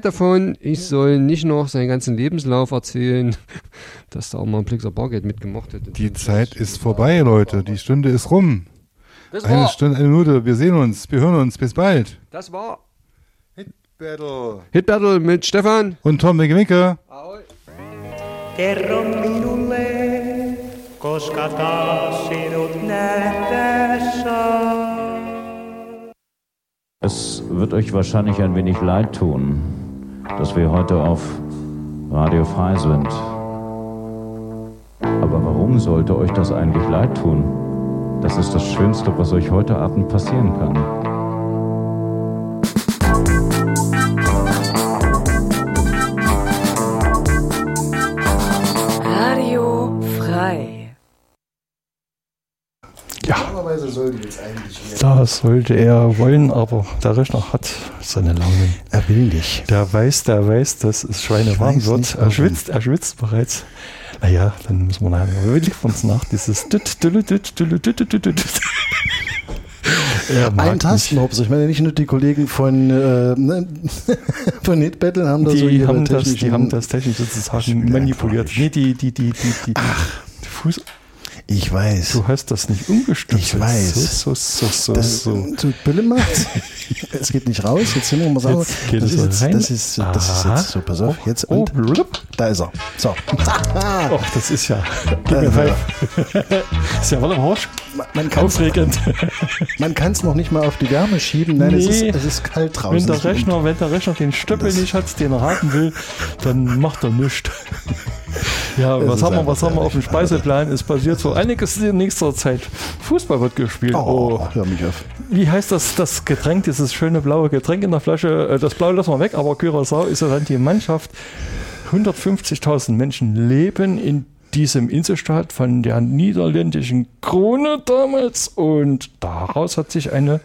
davon, ich soll nicht noch seinen ganzen Lebenslauf erzählen, dass da auch mal ein Blixer Bargeld mitgemacht hätte. Die Zeit ist vorbei, Leute. Die Stunde ist rum. Eine Stunde, eine Minute. Wir sehen uns, wir hören uns. Bis bald. Das war Hit Battle. Hit Battle mit Stefan und Tom Winke. Kerro minulle, koska taas sinut nähdä saa. Es wird euch wahrscheinlich ein wenig leid tun, dass wir heute auf Radio Frei sind. Aber warum sollte euch das eigentlich leid tun? Das ist das Schönste, was euch heute Abend passieren kann. Radio Frei. Ja, normalerweise sollte jetzt eigentlich hier. Das sollte er wollen, aber der Rechner hat seine Laune. Er will nicht. Der weiß, dass es schweinewarm wird. Er schwitzt bereits. Naja, dann müssen wir nachher. Wir liefern uns nach. Dieses ein Tastenhops. Ich meine, nicht nur die Kollegen von Hit Battle haben da so ihre die haben das technisch sozusagen manipuliert. Nee, die Fuß. Ich weiß. Du hast das nicht umgestimmt. Ich weiß. So. Bille macht. Es geht nicht raus. Jetzt sind wir mal sagen. Das ist jetzt so. Pass auf. Jetzt und da ist er. So. Och, das ist ja. Gib mir Pfeif. Ist ja wohl Horsch. Aufregend. Man kann es noch nicht mal auf die Wärme schieben. Nein, es ist kalt draußen. Wenn der Rechner den Stöppel nicht hat, den er haben will, dann macht er nichts. Ja, was haben wir auf dem Speiseplan? Es passiert so einiges in nächster Zeit. Fußball wird gespielt. Hör mich auf. Wie heißt das Getränk, dieses schöne blaue Getränk in der Flasche? Das Blaue lassen wir weg, aber Curaçao ist ja dann die Mannschaft. 150.000 Menschen leben in diesem Inselstaat von der niederländischen Krone damals und daraus hat sich eine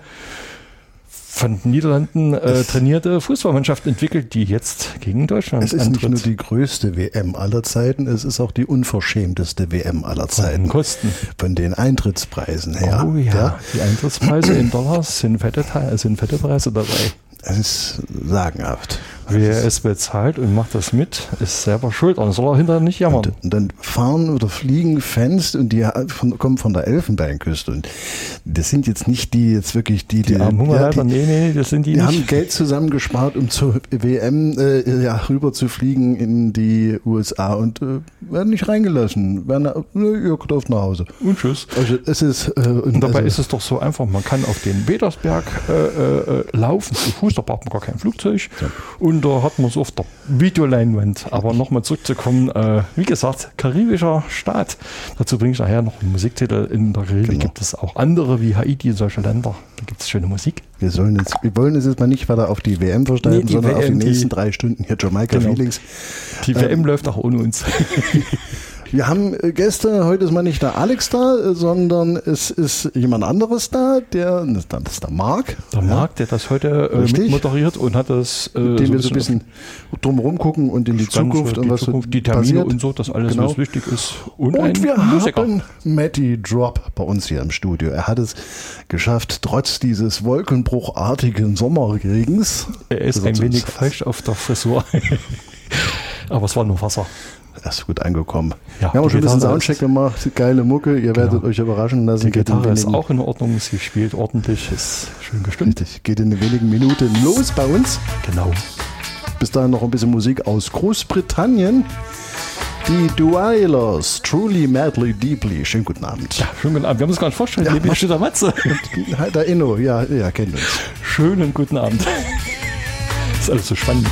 von den Niederlanden trainierte Fußballmannschaft entwickelt, die jetzt gegen Deutschland antritt. Es ist nicht nur die größte WM aller Zeiten, es ist auch die unverschämteste WM aller Zeiten. Kosten. Von den Eintrittspreisen her. Oh ja, die Eintrittspreise in Dollars sind fette Preise dabei. Es ist sagenhaft. Wer es bezahlt und macht das mit, ist selber schuld. Und soll er hinterher nicht jammern. Und dann fahren oder fliegen Fans und die kommen von der Elfenbeinküste. Und das sind jetzt nicht die jetzt wirklich die armen Hungerleider. Nee, das sind die nicht. Die haben Geld zusammengespart, um zur WM rüber zu fliegen in die USA und werden nicht reingelassen. Ihr dürft nach Hause. Und tschüss. Also, es ist, und dabei ist es doch so einfach, man kann auf den Wedersberg laufen, zu Fuß, da braucht man gar kein Flugzeug. Ja. Und da hat man es auf der Videoleinwand. Aber nochmal zurückzukommen, wie gesagt, karibischer Staat. Dazu bringe ich nachher noch einen Musiktitel. In der Karibik gibt es auch andere wie Haiti und solche Länder. Da gibt es schöne Musik. Wir wollen es jetzt mal nicht weiter auf die WM versteifen, sondern auf die nächsten 3 Stunden hier Jamaika Feelings. Die WM läuft auch ohne uns. Wir haben Gäste, heute ist mal nicht der Alex da, sondern es ist jemand anderes da, das ist der Marc. Der Marc, der das heute mitmoderiert und hat das dem wir so ein bisschen drumherum gucken und in die Zukunft und was Zukunft, die Termine passiert. Und so, dass alles was wichtig ist. Und wir haben Matty Drop bei uns hier im Studio. Er hat es geschafft, trotz dieses wolkenbruchartigen Sommerregens. Er ist ein wenig falsch auf der Frisur. Aber es war nur Wasser. Er ist gut angekommen. Ja, wir haben schon ein bisschen Soundcheck gemacht, geile Mucke, ihr werdet euch überraschen lassen. Die Gitarre ist auch in Ordnung, sie spielt ordentlich, ist schön gestimmt. Richtig, geht in wenigen Minuten los bei uns. Genau. Bis dahin noch ein bisschen Musik aus Großbritannien. Die Dweilers, Truly, Madly, Deeply. Schönen guten Abend. Ja, schönen guten Abend. Wir haben uns gar nicht vorgestellt, neben mir steht der Matze. Der Inno, ja, kennt uns. Schönen guten Abend. Das ist alles so spannend.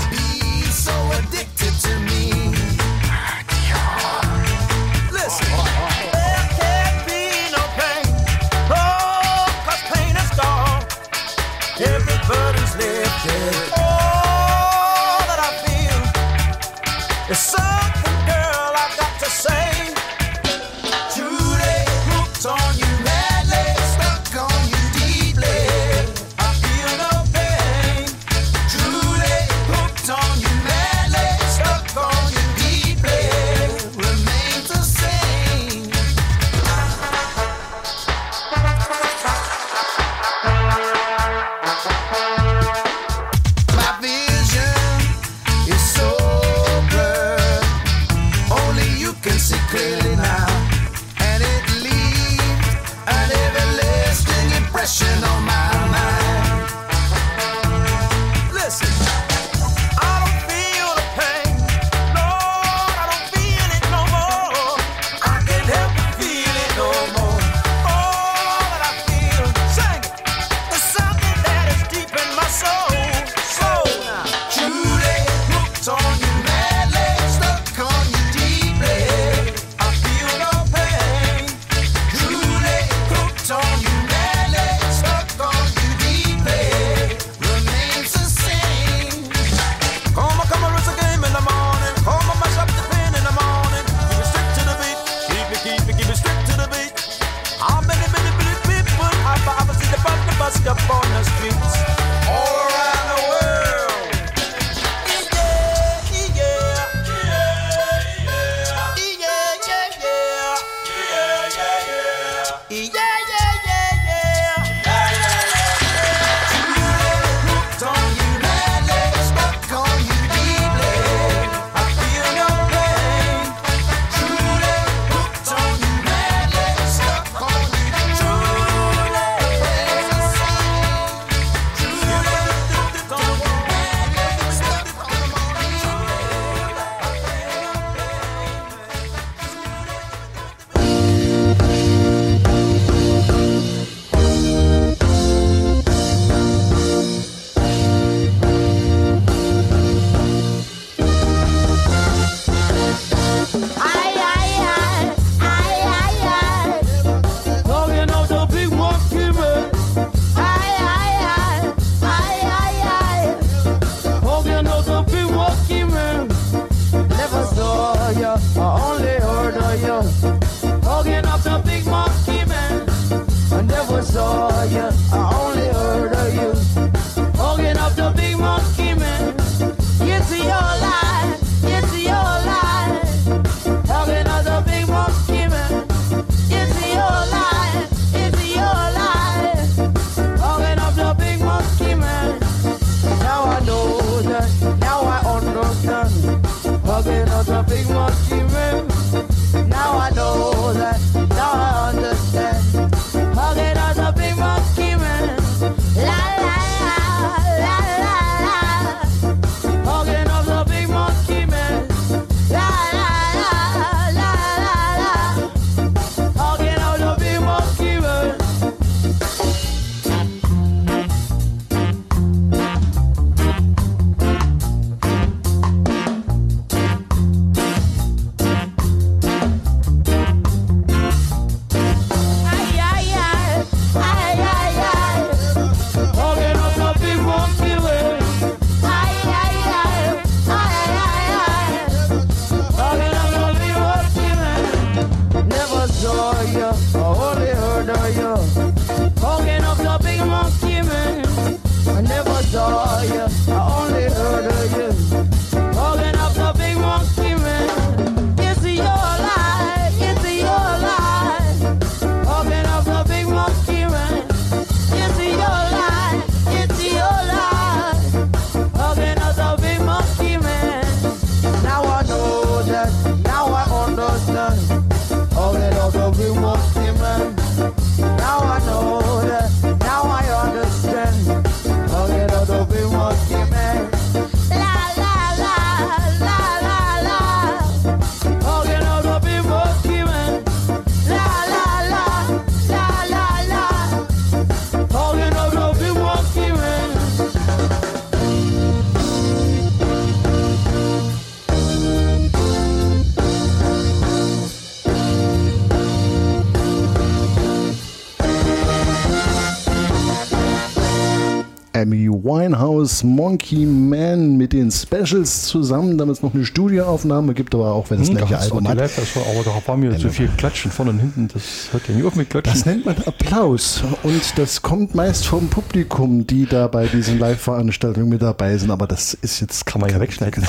It's something, girl, I've got to say. Truly hooked on you, madly stuck on you deeply. I feel no pain. Truly hooked on monkey man. Never saw you, I only heard of you. Hugging up the big monkey man. I never saw you, I only heard of you. Hugging up the big monkey man. It's your life, it's your life. Hugging up the big monkey man. It's your life, it's your life. Hugging up the big monkey man. Now I know that, now I understand. Hugging up the big monkey man. Now I know that, now I understand. Hugging up the big monkey man. La la la la la. Hugging up the big monkey man. La la la la la. Hugging up the big monkey man. Saw you, I only heard of you. Holding up the big monkey man. It's your life, it's your life. Holding up the big monkey man. It's your life, it's your life. Holding up the big monkey man. Now I know that, now I understand. Holding up the big monkey man. Now I know that, now I understand. Hugging up the big monkey man. La la la la la la. Hugging up the big monkey man. La la la la la la. Hugging up the big monkey man. Amy Winehouse, Monkey Man mit den Specials zusammen, damit es noch eine Studioaufnahme gibt, aber auch wenn es gleiche Album hat. Aber da war mir zu viel Klatschen vorne und hinten, das hört ja nie auf mit Klatschen. Das nennt man Applaus und das kommt meist vom Publikum, die da bei diesen Live-Veranstaltungen mit dabei sind, aber das ist jetzt... Kann man ja wegschneiden.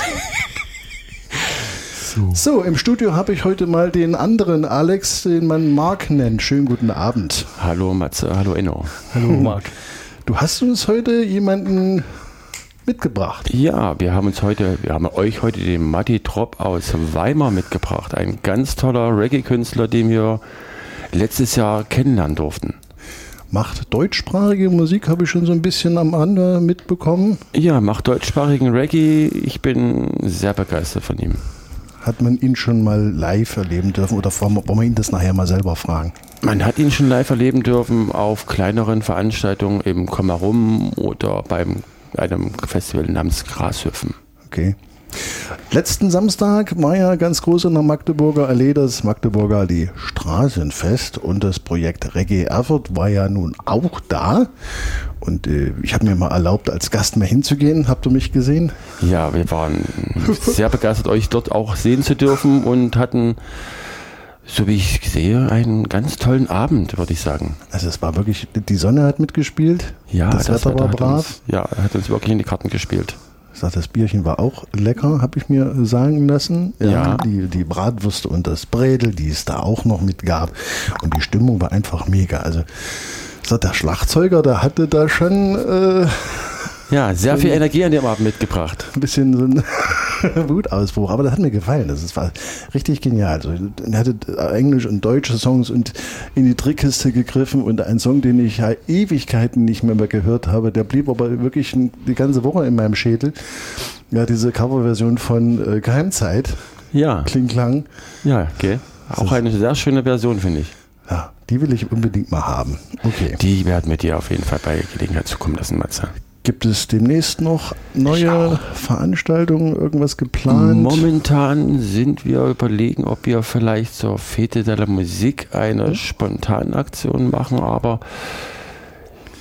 So, im Studio habe ich heute mal den anderen Alex, den man Mark nennt. Schönen guten Abend. Hallo Matze, hallo Enno. Hallo Mark. Du hast uns heute jemanden mitgebracht. Ja, wir haben euch heute den Matti Trop aus Weimar mitgebracht. Ein ganz toller Reggae-Künstler, den wir letztes Jahr kennenlernen durften. Macht deutschsprachige Musik, habe ich schon so ein bisschen am Rande mitbekommen. Ja, macht deutschsprachigen Reggae. Ich bin sehr begeistert von ihm. Hat man ihn schon mal live erleben dürfen oder wollen wir ihn das nachher mal selber fragen? Man hat ihn schon live erleben dürfen auf kleineren Veranstaltungen im Kommerum oder bei einem Festival namens Grashüpfen. Okay. Letzten Samstag war ja ganz groß in der Magdeburger Allee das Magdeburger Allee Straßenfest und das Projekt Reggae Erfurt war ja nun auch da. Und ich habe mir mal erlaubt, als Gast mal hinzugehen. Habt ihr mich gesehen? Ja, wir waren sehr begeistert, euch dort auch sehen zu dürfen und hatten, so wie ich sehe, einen ganz tollen Abend, würde ich sagen. Also es war wirklich, die Sonne hat mitgespielt. Ja, das Wetter war brav. Er hat uns wirklich in die Karten gespielt. Ich sag, das Bierchen war auch lecker, habe ich mir sagen lassen. Ja. Die Bratwürste und das Bredel, die es da auch noch mit gab. Und die Stimmung war einfach mega. Also der Schlagzeuger, der hatte da schon sehr viel Energie an dem Abend mitgebracht. Ein bisschen so ein Wutausbruch, aber das hat mir gefallen. Das war richtig genial. Also, er hatte englische und deutsche Songs und in die Trickkiste gegriffen und ein Song, den ich ja Ewigkeiten nicht mehr gehört habe, der blieb aber wirklich die ganze Woche in meinem Schädel. Ja, diese Coverversion von Geheimzeit. Ja. Kling Klang. Ja, okay. Auch eine sehr schöne Version, finde ich. Ja, die will ich unbedingt mal haben. Okay. Die werden wir dir auf jeden Fall bei Gelegenheit zukommen lassen, Matze. Gibt es demnächst noch neue Veranstaltungen, irgendwas geplant? Momentan sind wir überlegen, ob wir vielleicht zur Fete de la Musique eine Spontanaktion machen, aber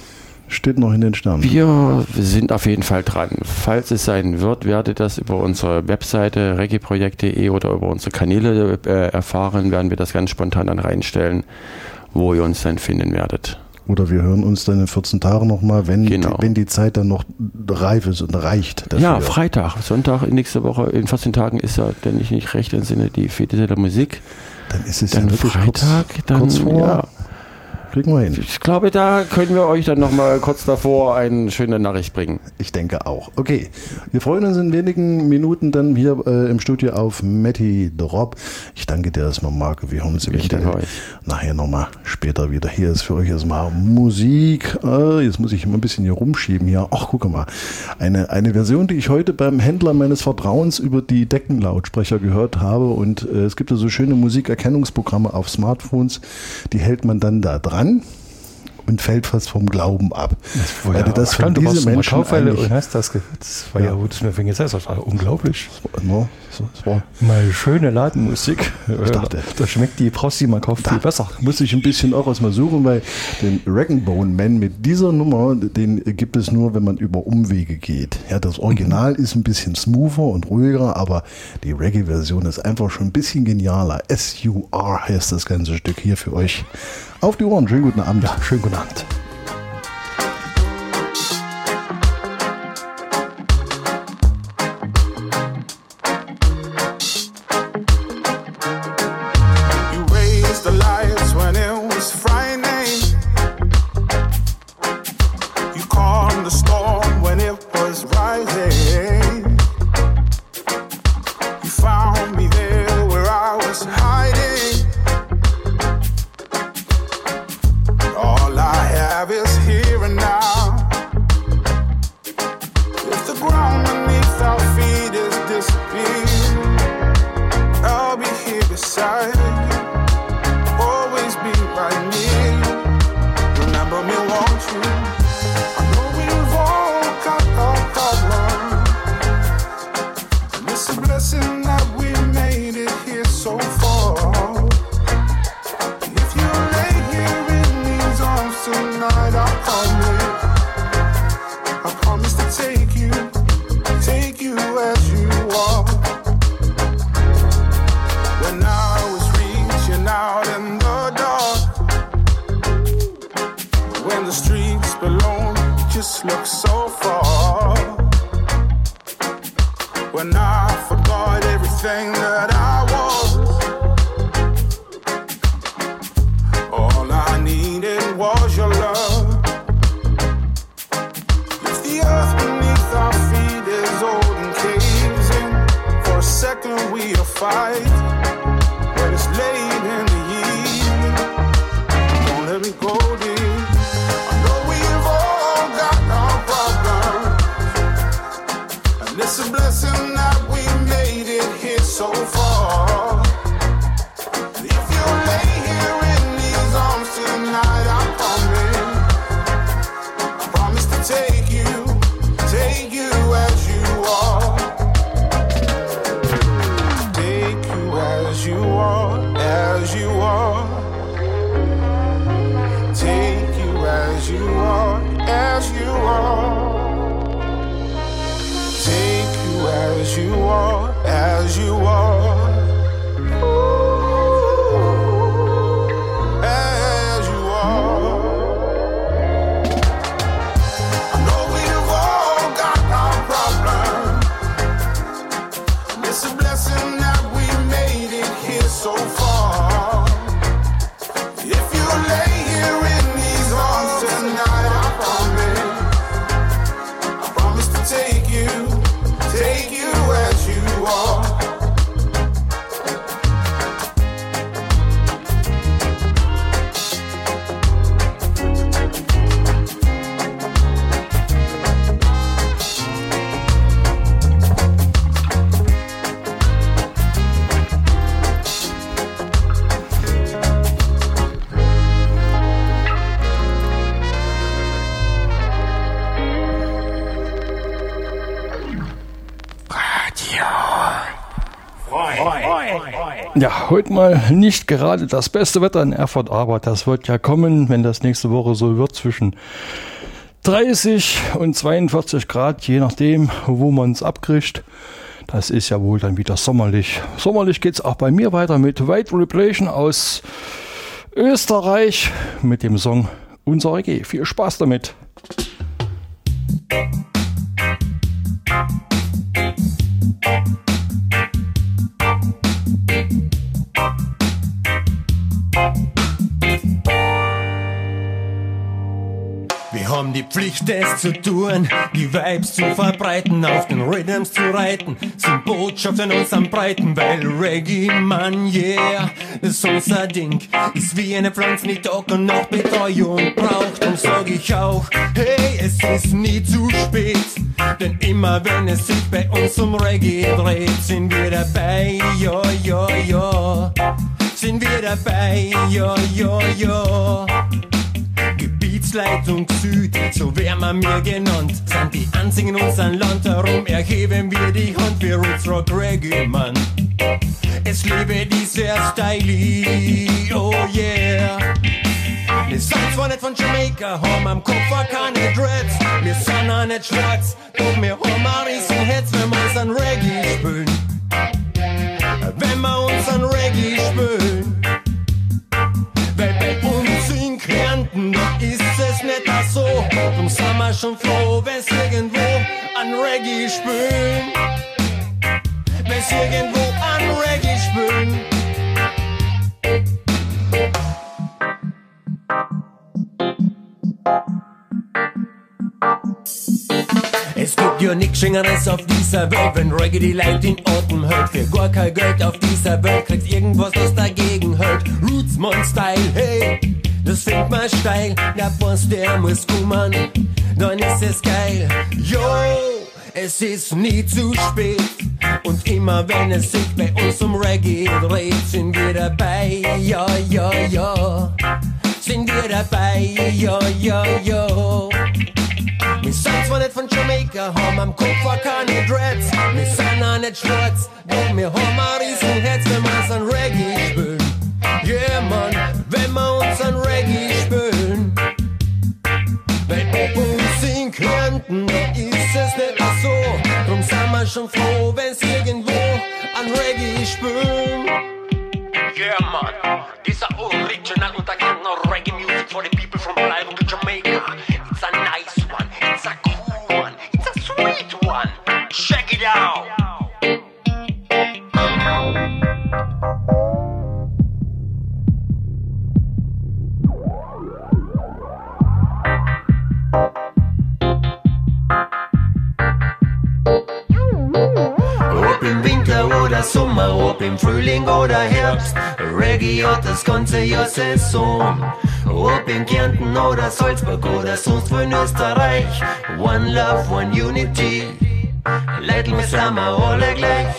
Steht noch in den Sternen. Wir sind auf jeden Fall dran. Falls es sein wird, werdet ihr das über unsere Webseite reggaeprojekt.de oder über unsere Kanäle erfahren, werden wir das ganz spontan dann reinstellen, wo ihr uns dann finden werdet. Oder wir hören uns dann in 14 Tagen nochmal, wenn die Zeit dann noch reif ist und reicht. Dafür. Ja, Freitag, Sonntag nächste Woche, in 14 Tagen ist ja, wenn ich nicht recht entsinne, die Fete der Musik. Dann ist es dann ja wirklich Freitag, kurz vor. Ja. Kriegen wir hin. Ich glaube, da können wir euch dann nochmal kurz davor eine schöne Nachricht bringen. Ich denke auch. Okay, wir freuen uns in wenigen Minuten dann hier im Studio auf Matti Drop. Ich danke dir erstmal, Marco. Wir haben uns nachher nochmal später wieder. Hier ist für euch erstmal Musik. Jetzt muss ich immer ein bisschen hier rumschieben. Hier. Ach, guck mal. Eine Version, die ich heute beim Händler meines Vertrauens über die Deckenlautsprecher gehört habe. Und es gibt ja so schöne Musikerkennungsprogramme auf Smartphones. Die hält man dann da dran und fällt fast vom Glauben ab. Weil du das von diesen Menschen und hast das war ja gut, das war unglaublich. Das war mal schöne Ladenmusik. Ich dachte, da schmeckt die Prossi, man kauft viel besser. Muss ich ein bisschen auch erstmal suchen, weil den Rag'n'Bone Man mit dieser Nummer, den gibt es nur, wenn man über Umwege geht. Ja, das Original ist ein bisschen smoother und ruhiger, aber die Reggae-Version ist einfach schon ein bisschen genialer. S.U.R. heißt das ganze Stück hier für euch. Auf die Ohren, schönen guten Abend. Ja, schönen guten Abend. You raised the lights when it was frightening. You calmed the storm when it was rising. You found me there where I was hiding. All I have is here and now. If the ground beneath our feet is disappearing, I'll be here beside you, always be right near you. Remember me, won't you? I know we've all got our problems, and it's a blessing that we made it here so far. If you lay here in these arms tonight, I promise to take you as you are. When I was reaching out in the dark, when the streets below me just looked so far, when I forgot everything that I was, all I needed was your love. If the earth beneath our feet is old and caves in, for a second we'll fight. But it's late in the evening, don't let me go, dear. I know we've all got our problems, and it's a blessing that we made it here so far. If you lay here in these arms tonight, I promise to take you as you are. Take you as you are, as you are. Take you as you are, as you are. Take you as you are, as you are. As you are. I know we've all got our problems, and it's a blessing that we made it here so far. If you lay here in these arms tonight, I promise to take you as you are. Ja, heute mal nicht gerade das beste Wetter in Erfurt, aber das wird ja kommen, wenn das nächste Woche so wird, zwischen 30 und 42 Grad, je nachdem, wo man es abkriegt. Das ist ja wohl dann wieder sommerlich. Sommerlich geht es auch bei mir weiter mit White Repression aus Österreich mit dem Song Unser Reggae. Viel Spaß damit. Wir haben die Pflicht, es zu tun, die Vibes zu verbreiten, auf den Rhythms zu reiten, sind Botschaften uns am Breiten, weil Reggae, Mann, yeah, das ist unser Ding, ist wie eine Pflanze, nicht Tag und Nacht Betreuung braucht, und sag ich auch, hey, es ist nie zu spät, denn immer wenn es sich bei uns um Reggae dreht, sind wir dabei, ja, ja, ja, sind wir dabei, ja, ja, ja. Gebietsleitung Süd, so wär man mir genannt, sind die einzigen in unserem Land, darum erheben wir die Hand für Roots Rock Reggae, Mann. Es lebe dieser Style, oh yeah. Wir sind zwar nicht von Jamaika, haben am Kopf keine Dreads, wir sind auch nicht schwarz, doch wir haben ein Riesenherz, wenn wir uns an Reggae spülen. Wenn wir uns an Reggae spülen. Weil bei uns in Kärnten, da ist es nicht so. Drum sind wir schon froh, wenn's irgendwo an Reggae spülen. Wenn's irgendwo an Reggae spülen. Es gibt ja nix Schöneres auf dieser Welt, wenn Reggae die Leute in Atem hält. Für gar kein Geld auf dieser Welt kriegt irgendwas, das dagegen hält. Rootsman-Style, hey, das findet man steil. Der Boss, der muss kommen, dann ist es geil. Yo, es ist nie zu spät. Und immer wenn es sich bei uns um Reggae dreht, sind wir dabei, ja, ja, ja. Sind wir dabei, ja, ja, ja. Wir sind zwar nicht von Jamaika, haben am Kopf keine Dreads, wir sind auch nicht schwarz, doch wir haben ein Riesenherz, wenn wir uns an Reggae spülen. Yeah, Mann, wenn wir uns an Reggae spülen. Weil bei uns in Kärnten, da ist es nicht so, drum sind wir schon froh, wenn's irgendwo an Reggae spülen. Yeah, man, these are original Unterkärntner Reggae music for the people from Bleiburg to Jamaica. It's a nice one, it's a cool one, it's a sweet one. Check it out. Ob im Winter oder Sommer, ob im Frühling oder Herbst, Reggae hat das ganze Jahr Saison. Ob in Kärnten oder Salzburg oder sonst wo in Österreich, One Love, One Unity, Leitl, wir sind wir alle gleich.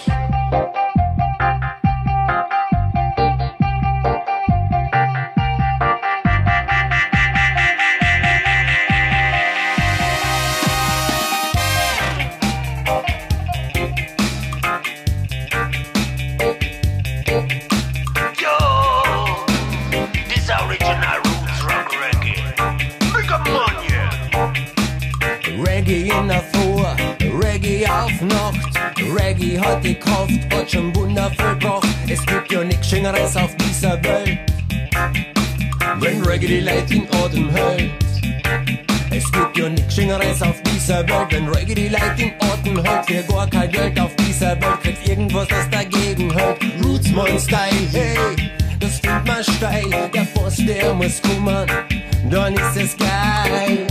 Reggae in der Früh, Reggae auf Nacht. Reggae hat die Kraft, hat schon Wunder vollbracht. Es gibt ja nichts Schöneres auf dieser Welt, wenn Reggae die Leute in Atem hält. Es gibt ja nichts Schöneres auf dieser Welt, wenn Reggae die Leute in Atem hält. Für gar kein Geld auf dieser Welt kriegt irgendwas, das dagegen hält. Rootsman-Style, hey, das findet man steil. Der Boss, der muss kommen, dann ist es geil.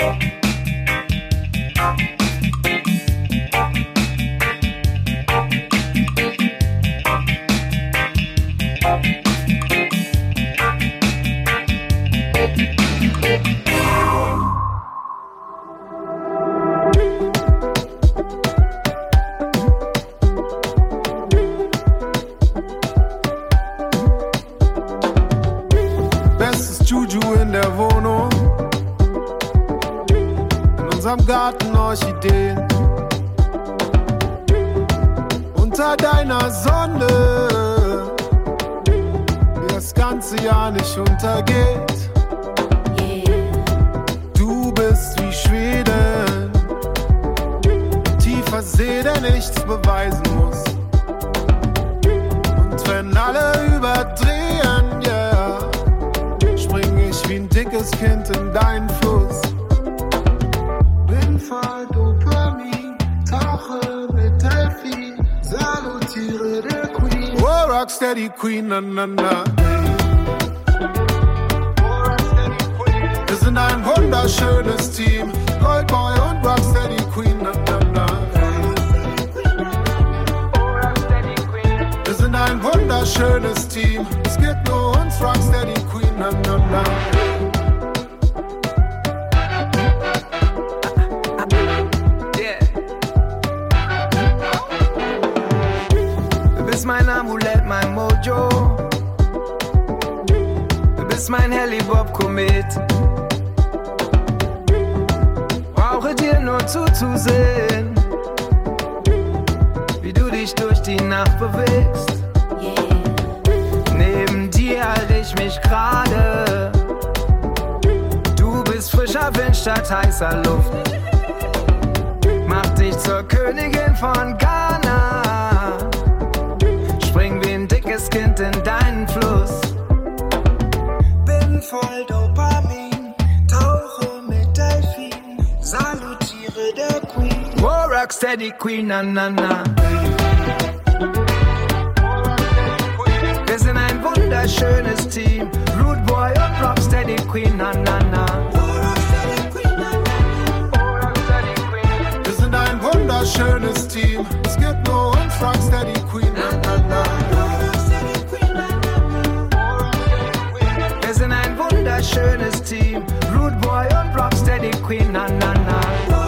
Bestes Juju in der Wohnung, in unserem Garten Orchideen, unter deiner Sonne, die das ganze Jahr nicht untergeht. Du bist wie verseh, der nichts beweisen muss. Und wenn alle überdrehen, yeah, spring ich wie ein dickes Kind in deinen Fluss. Bin voll Dopamin, tauche mit Delfin, salutiere der Queen. Oh, Rocksteady Queen, na na na. Wir sind ein wunderschönes Team, Goldboy und Rocksteady Queen, na na na. Wir sind ein wunderschönes Team, es gibt nur uns, Rocksteady Queen, na na na. Du bist mein Amulett, mein Mojo. Du bist mein Heli-Bob-Komet. Brauche dir nur zuzusehen, wie du dich durch die Nacht bewegst. Neben dir halte ich mich gerade. Du bist frischer Wind statt heißer Luft. Mach dich zur Königin von Ghana. Spring wie ein dickes Kind in deinen Fluss. Bin voll Dopamin, tauche mit Delfin, salutiere der Queen. Oh, Rocksteady Queen, na na na. Wir sind ein wunderschönes Team, Rude Boy und Rocksteady Queen, na na na. Wir sind ein wunderschönes Team, es gibt nur uns, Rocksteady Queen, na na na. Wir sind ein wunderschönes Team, Rude Boy und Rocksteady Queen, na na na.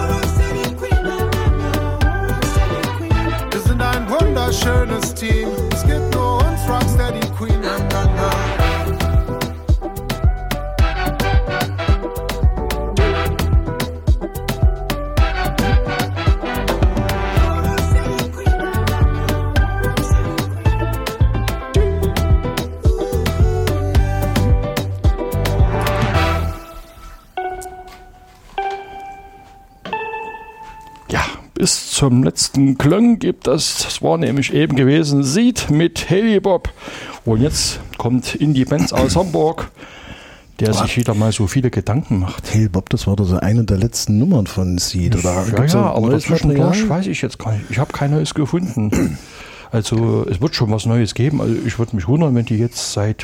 Wir sind ein wunderschönes Team, es gibt nur uns, Rocksteady Queen, na na na. Bis zum letzten Klang gibt es, das war nämlich eben gewesen, Seed mit Heli-Bob. Und jetzt kommt Indie Benz aus Hamburg, der sich wieder mal so viele Gedanken macht. Heli-Bob, das war doch so eine der letzten Nummern von Seed. Oder ja, aber dazwischendurch weiß ich jetzt gar nicht. Ich habe kein neues gefunden. Also es wird schon was Neues geben. Also ich würde mich wundern, wenn die jetzt seit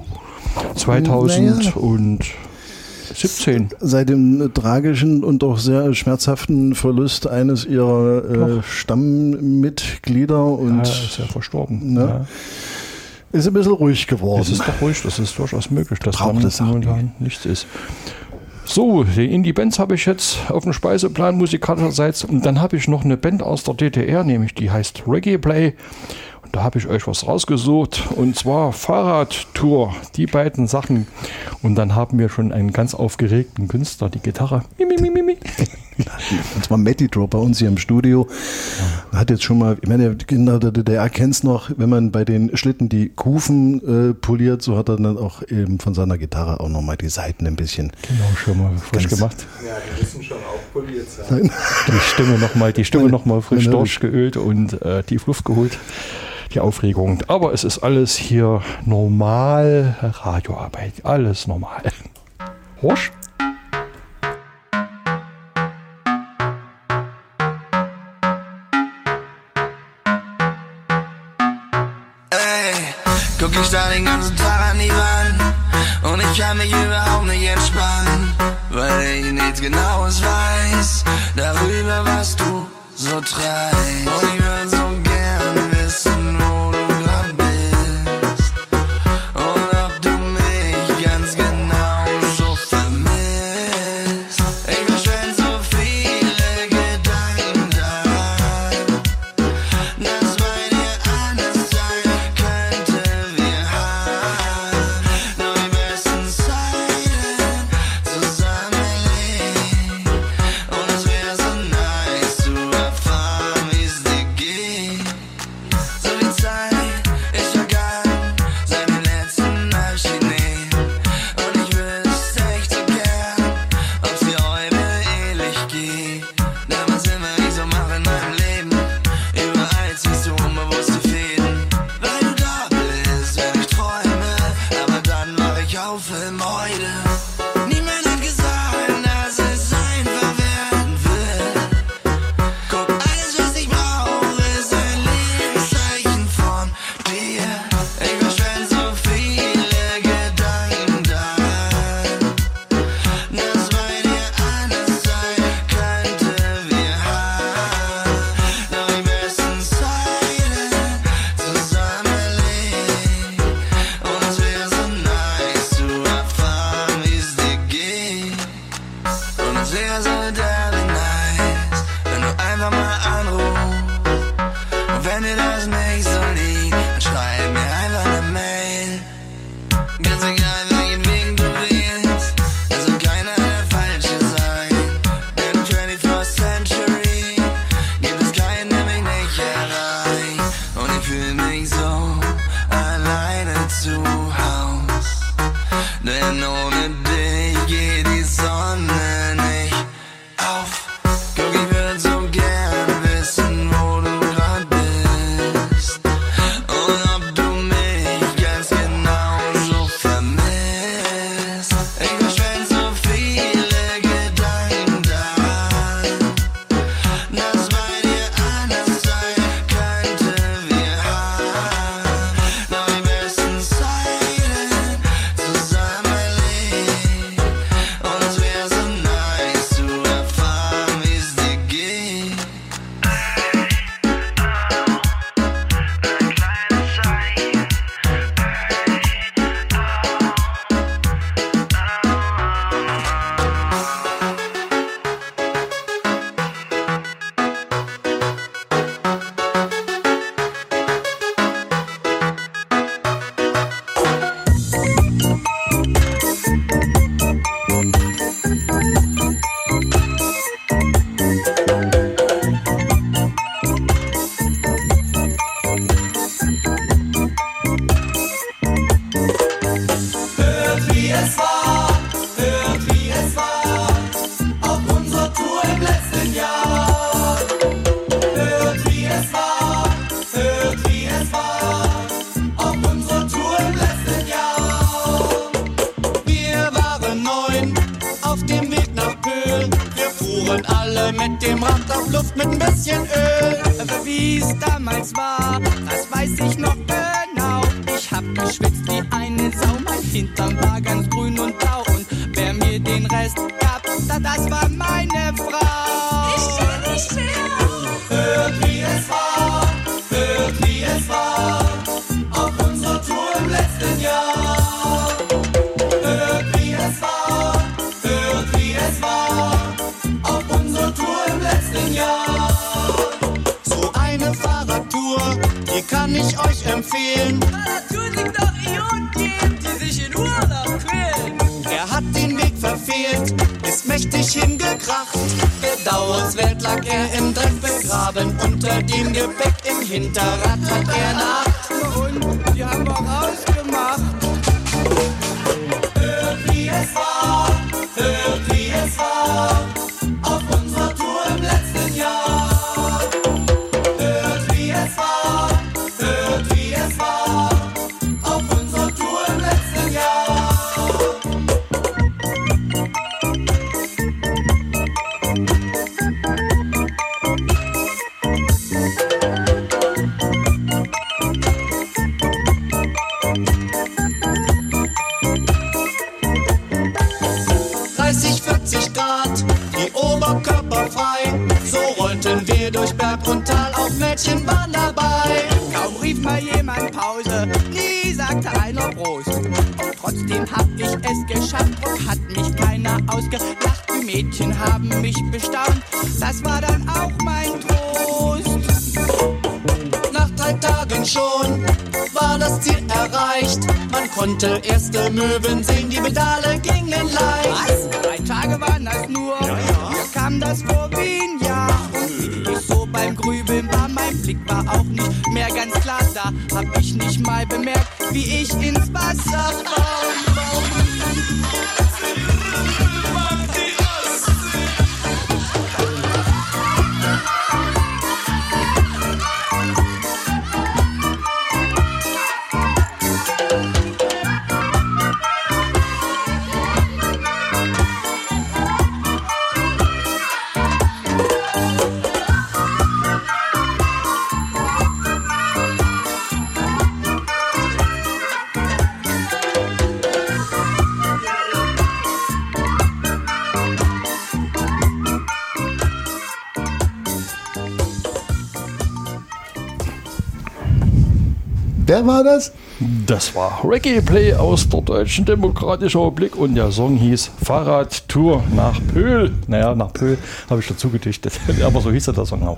2017. Seit dem tragischen und auch sehr schmerzhaften Verlust eines ihrer Stammmitglieder und ist ja verstorben. Ne, ja. Ist ein bisschen ruhig geworden. Es ist doch ruhig, das ist durchaus möglich, dass da momentan nichts ist. So, den Indie Bands habe ich jetzt auf dem Speiseplan musikalischerseits und dann habe ich noch eine Band aus der DDR, nämlich die heißt Reggae Play. Da habe ich euch was rausgesucht und zwar Fahrradtour, die beiden Sachen. Und dann haben wir schon einen ganz aufgeregten Künstler, die Gitarre. Und zwar Matty Drop bei uns hier im Studio. Hat jetzt schon mal, ich meine, die Kinder der DDR kennen es noch, wenn man bei den Schlitten die Kufen poliert, so hat er dann auch eben von seiner Gitarre auch nochmal die Seiten ein bisschen. Genau, schon mal frisch gemacht. Ja, die müssen schon auch poliert sein. Die Stimme noch mal frisch durchgeölt und tief Luft geholt. Die Aufregung. Aber es ist alles hier normal Radioarbeit. Alles normal. Horsch? Ey, guck ich da den ganzen Tag an die Wand und ich kann mich überhaupt nicht entspannen, weil ich nichts Genaues weiß darüber, was du so treibst. Und ich würde so gern wissen, wo du grad bist und ob du mich ganz genau so vermisst. Ich verschwende so viele Gedanken daran, dass bei dir alles sein könnte, wir haben nur die besten Zeiten zusammenlegt und es wäre so nice zu erfahren, wie es dir geht. das nicht so liegt, dann schreib mir einfach eine Mail. Ganz egal, welchen Weg du wählst, es wird keiner der falsche sein. In the 21st century gibt es keinen, der mich nicht erreicht. Und ich fühl mich so alleine zu Haus, denn ohne dich geht die Sonne nicht auf. Guck, ich würd so gern wissen, wo du grad bist und ob du mich ganz genau so vermisst. Ich verschwend so viele Gedanken daran, dass bei dir alles sein könnte, wir haben noch die besten Zeiten zusammen erlebt. Und es wär so nice zu erfahren, wie's dir geht. Hört wie es war, auf unserer Tour im letzten Jahr. Hört wie es war, auf unserer Tour im letzten Jahr. Wir waren 9 auf dem Weg nach Pöhl. Wir fuhren alle mit dem Rad auf Luft mit ein bisschen Öl. Aber wie es damals war, das weiß ich noch genau. Ich hab geschwitzt wie eine Sau, mein Hintern war ganz grün und blau. Und wer mir den Rest gab, das war meine Frau. Hört wie es war, auf unserer Tour im letzten Jahr. Hört wie es war, auf unserer Tour im letzten Jahr. So eine Fahrradtour, die kann ich euch empfehlen. Natürlich doch Idioten, die sich in Urlaub quälen. Er hat den Weg verfehlt, ist mächtig hingekracht. Bedauernswert lag er im Dreck begraben. Unter dem Gepäck im Hinterrad hat er Nacht. Und die haben wir rausgemacht. Hört wie es war, auf unserer Tour im letzten Jahr. Hört wie es war, auf unserer Tour im letzten Jahr. Durch Berg und Tal, auch Mädchen waren dabei. Kaum rief mal jemand Pause, nie sagte einer Prost. Und trotzdem hab ich es geschafft, und hat mich keiner ausgelacht. Die Mädchen haben mich bestaunt, das war dann auch mein Trost. Nach 3 Tagen schon war das Ziel erreicht. Man konnte erste Möwen sehen, die Pedale gingen leicht. Was? 3 Tage waren das nur? Ja. Mir kam das vor wie ein Jahr. Und ich so beim Grübeln war, mein Blick war auch nicht mehr ganz klar. Da hab ich nicht mal bemerkt, wie ich ins Wasser fall. Wer war das? Das war Reggae Play aus der Deutschen Demokratischen Republik und der Song hieß Fahrradtour nach Pöhl. Naja, nach Pöhl habe ich dazu gedichtet, aber so hieß der Song auch.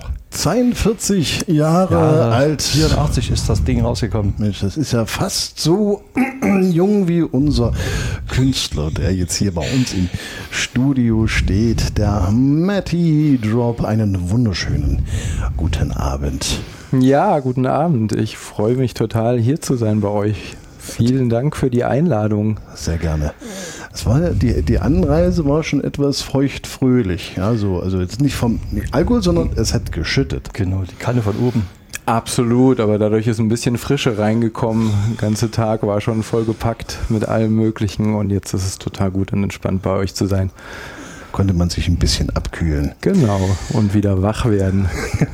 42 Jahre alt. 84 ist das Ding rausgekommen. Mensch, das ist ja fast so jung wie unser Künstler, der jetzt hier bei uns im Studio steht, der Matty Drop. Einen wunderschönen guten Abend. Ja, guten Abend. Ich freue mich total, hier zu sein bei euch. Vielen Dank für die Einladung. Sehr gerne. Es war die Anreise war schon etwas feuchtfröhlich. Ja, also jetzt nicht vom Alkohol, sondern es hat geschüttet. Genau, die Kanne von oben. Absolut, aber dadurch ist ein bisschen Frische reingekommen. Der ganze Tag war schon vollgepackt mit allem Möglichen und jetzt ist es total gut und entspannt bei euch zu sein. Konnte man sich ein bisschen abkühlen. Genau, und wieder wach werden.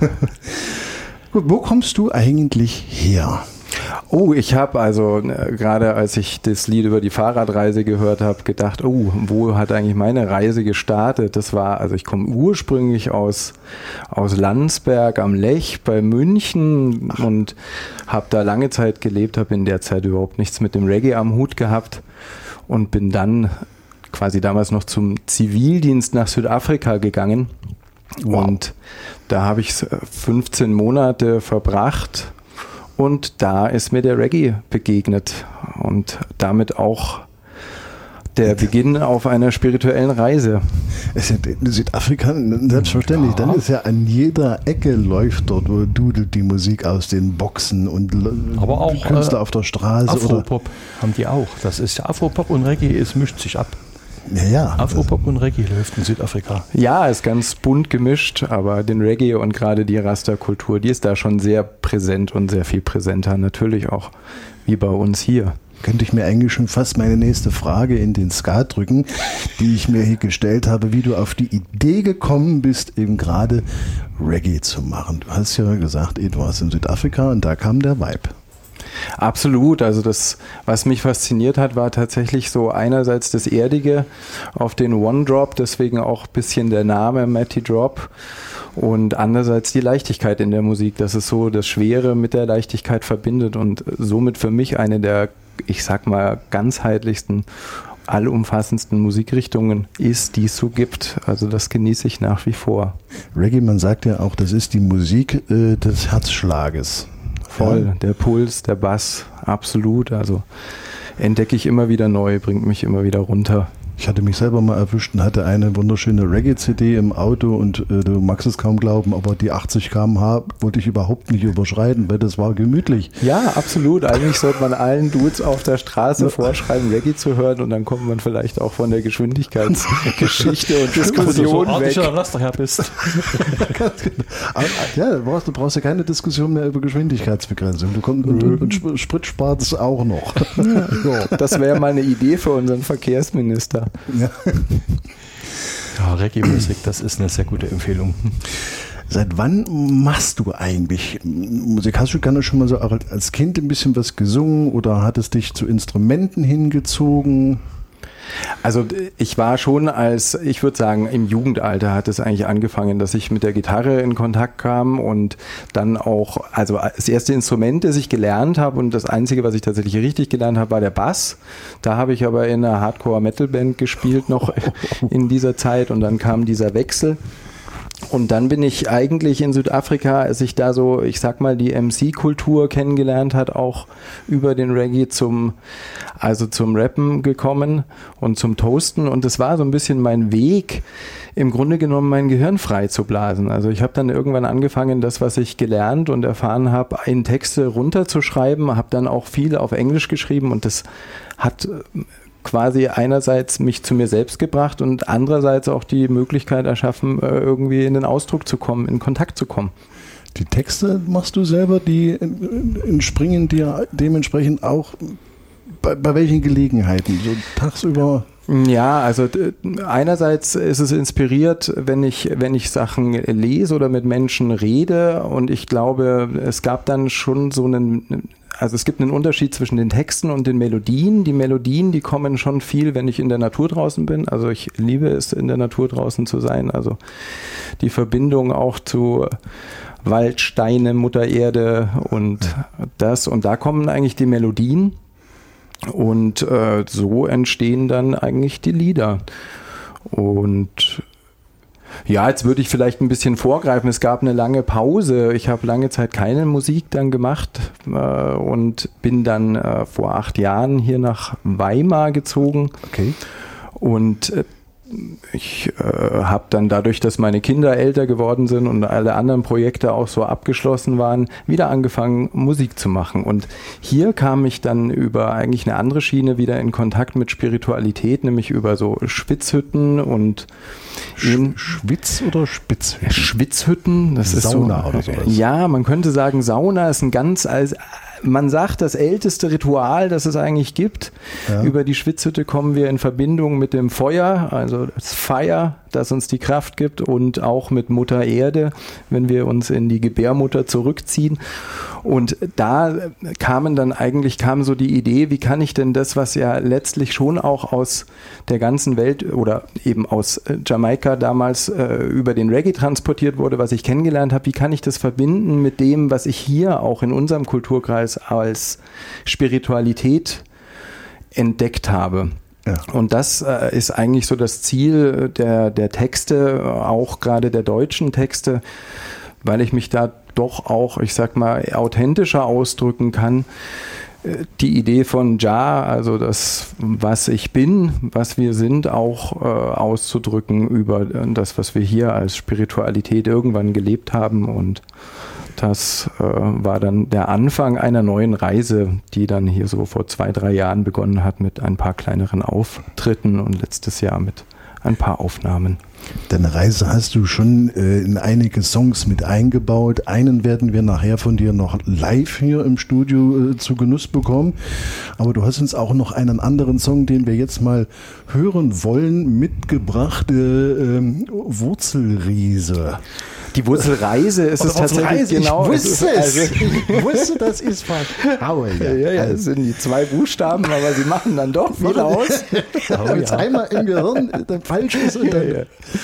Gut, wo kommst du eigentlich her? Oh, ich habe also gerade als ich das Lied über die Fahrradreise gehört habe, gedacht, oh, wo hat eigentlich meine Reise gestartet? Das war, also ich komme ursprünglich aus Landsberg am Lech bei München und habe da lange Zeit gelebt, habe in der Zeit überhaupt nichts mit dem Reggae am Hut gehabt und bin dann quasi damals noch zum Zivildienst nach Südafrika gegangen. Wow. Und da habe ich 15 Monate verbracht und da ist mir der Reggae begegnet und damit auch der Beginn auf einer spirituellen Reise. Es ist in Südafrika selbstverständlich. Ja. Dann ist ja an jeder Ecke läuft dort, wo dudelt die Musik aus den Boxen und aber auch Künstler auf der Straße. Afropop haben die auch. Das ist ja Afropop und Reggae, es mischt sich ab. Ja. Afropop und Reggae läuft in Südafrika. Ja, ist ganz bunt gemischt, aber den Reggae und gerade die Rasta-Kultur, die ist da schon sehr präsent und sehr viel präsenter, natürlich auch wie bei uns hier. Könnte ich mir eigentlich schon fast meine nächste Frage in den Skat drücken, die ich mir hier gestellt habe, wie du auf die Idee gekommen bist, eben gerade Reggae zu machen. Du hast ja gesagt, du warst in Südafrika und da kam der Vibe. Absolut, also das, was mich fasziniert hat, war tatsächlich so einerseits das Erdige auf den One Drop, deswegen auch ein bisschen der Name Matty Drop und andererseits die Leichtigkeit in der Musik, dass es so das Schwere mit der Leichtigkeit verbindet und somit für mich eine der, ich sag mal, ganzheitlichsten, allumfassendsten Musikrichtungen ist, die es so gibt. Also das genieße ich nach wie vor. Reggae, man sagt ja auch, das ist die Musik des Herzschlages. Voll, ja. Der Puls, der Bass, absolut. Also entdecke ich immer wieder neu, bringt mich immer wieder runter. Ich hatte mich selber mal erwischt und hatte eine wunderschöne Reggae-CD im Auto und du magst es kaum glauben, aber die 80 km/h wollte ich überhaupt nicht überschreiten, weil das war gemütlich. Ja, absolut. Eigentlich sollte man allen Dudes auf der Straße vorschreiben, Reggae zu hören und dann kommt man vielleicht auch von der Geschwindigkeitsgeschichte und Diskussion weg. Wenn du so daher bist. Ja, du brauchst ja keine Diskussion mehr über Geschwindigkeitsbegrenzung. Du kommst und Sprit spart es auch noch. Ja. Das wäre mal eine Idee für unseren Verkehrsminister. Ja, Reggae-Musik, das ist eine sehr gute Empfehlung. Seit wann machst du eigentlich Musik? Hast du gerne schon mal so als Kind ein bisschen was gesungen oder hat es dich zu Instrumenten hingezogen? Also ich war schon ich würde sagen, im Jugendalter hat es eigentlich angefangen, dass ich mit der Gitarre in Kontakt kam und dann auch, also das erste Instrument, das ich gelernt habe und das einzige, was ich tatsächlich richtig gelernt habe, war der Bass. Da habe ich aber in einer Hardcore-Metal-Band gespielt noch in dieser Zeit und dann kam dieser Wechsel. Und dann bin ich eigentlich in Südafrika, als ich da so, ich sag mal, die MC-Kultur kennengelernt hat, auch über den Reggae zum Rappen gekommen und zum Toasten. Und das war so ein bisschen mein Weg, im Grunde genommen mein Gehirn frei zu blasen. Also ich habe dann irgendwann angefangen, das, was ich gelernt und erfahren habe, in Texte runterzuschreiben, habe dann auch viel auf Englisch geschrieben und das hat quasi einerseits mich zu mir selbst gebracht und andererseits auch die Möglichkeit erschaffen, irgendwie in den Ausdruck zu kommen, in Kontakt zu kommen. Die Texte machst du selber, die entspringen dir dementsprechend auch bei welchen Gelegenheiten? So tagsüber? Ja, also einerseits ist es inspiriert, wenn ich Sachen lese oder mit Menschen rede und ich glaube, es gab dann schon also es gibt einen Unterschied zwischen den Texten und den Melodien. Die Melodien, die kommen schon viel, wenn ich in der Natur draußen bin. Also ich liebe es, in der Natur draußen zu sein. Also die Verbindung auch zu Wald, Steine, Mutter Erde und das. Und da kommen eigentlich die Melodien und so entstehen dann eigentlich die Lieder. Und ja, jetzt würde ich vielleicht ein bisschen vorgreifen. Es gab eine lange Pause. Ich habe lange Zeit keine Musik dann gemacht und bin dann vor 8 Jahren hier nach Weimar gezogen. Okay. Und ich habe dann dadurch, dass meine Kinder älter geworden sind und alle anderen Projekte auch so abgeschlossen waren, wieder angefangen, Musik zu machen. Und hier kam ich dann über eigentlich eine andere Schiene wieder in Kontakt mit Spiritualität, nämlich über so Schwitzhütten und Schwitz oder Spitzhütten? Schwitzhütten, das ist Sauna so, oder sowas. Ja, man könnte sagen, Sauna ist ein ganz man sagt, das älteste Ritual, das es eigentlich gibt. Ja. Über die Schwitzhütte kommen wir in Verbindung mit dem Feuer, also das Fire, das uns die Kraft gibt, und auch mit Mutter Erde, wenn wir uns in die Gebärmutter zurückziehen. Und da kam so die Idee, wie kann ich denn das, was ja letztlich schon auch aus der ganzen Welt oder eben aus Jamaika damals über den Reggae transportiert wurde, was ich kennengelernt habe, wie kann ich das verbinden mit dem, was ich hier auch in unserem Kulturkreis als Spiritualität entdeckt habe. Ja. Und das ist eigentlich so das Ziel der Texte, auch gerade der deutschen Texte, weil ich mich da doch auch, ich sag mal, authentischer ausdrücken kann. Die Idee von Jah, also das, was ich bin, was wir sind, auch auszudrücken über das, was wir hier als Spiritualität irgendwann gelebt haben. Und das war dann der Anfang einer neuen Reise, die dann hier so vor 2-3 Jahren begonnen hat mit ein paar kleineren Auftritten und letztes Jahr mit ein paar Aufnahmen. Deine Reise hast du schon in einige Songs mit eingebaut. Einen werden wir nachher von dir noch live hier im Studio zu Genuss bekommen. Aber du hast uns auch noch einen anderen Song, den wir jetzt mal hören wollen, mitgebracht. Wurzelriese. Die Wurzelreise ist es tatsächlich, genau. Ich wusste, das ist falsch. Ja, das sind die 2 Buchstaben, aber sie machen dann doch viel aus. Wenn es einmal im Gehirn dann falsch ist. Und dann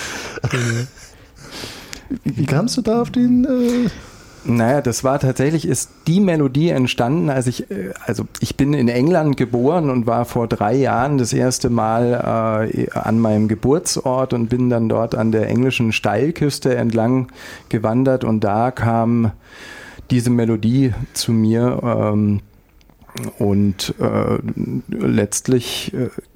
Wie kamst du da auf den... Naja, das war tatsächlich, ist die Melodie entstanden, als ich bin in England geboren und war vor 3 Jahren das erste Mal an meinem Geburtsort und bin dann dort an der englischen Steilküste entlang gewandert und da kam diese Melodie zu mir und letztlich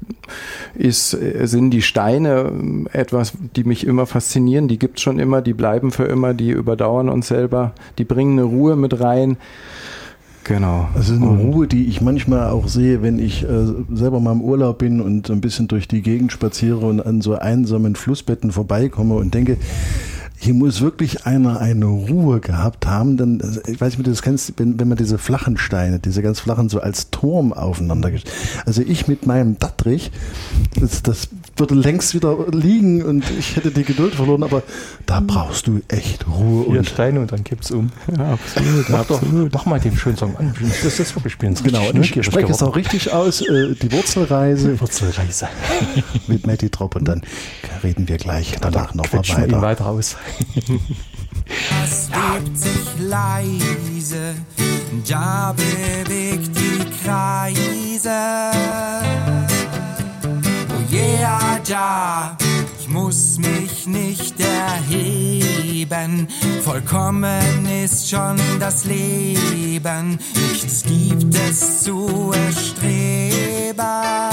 sind die Steine etwas, die mich immer faszinieren. Die gibt es schon immer, die bleiben für immer, die überdauern uns selber, die bringen eine Ruhe mit rein. Genau. Also eine Ruhe, die ich manchmal auch sehe, wenn ich selber mal im Urlaub bin und ein bisschen durch die Gegend spaziere und an so einsamen Flussbetten vorbeikomme und denke, hier muss wirklich einer eine Ruhe gehabt haben, denn ich weiß nicht, ob du das kennst, wenn man diese flachen Steine, diese ganz flachen, so als Turm aufeinander gestellt. Also ich mit meinem Dattrich, das würde längst wieder liegen und ich hätte die Geduld verloren, aber da brauchst du echt Ruhe. 4 Steine und dann kippt's um. Ja, absolut. Mach mal den schönen Song an. Das ist wirklich spielen. Genau, und ich spreche es auch richtig aus. Die Wurzelreise. Wurzelreise. Mit Matti Trop und dann reden wir gleich danach noch mal weiter. Ihn weiter aus. Es hebt sich leise, Jah bewegt die Kreise. Oh yeah, Jah, ich muss mich nicht erheben. Vollkommen ist schon das Leben, nichts gibt es zu erstreben.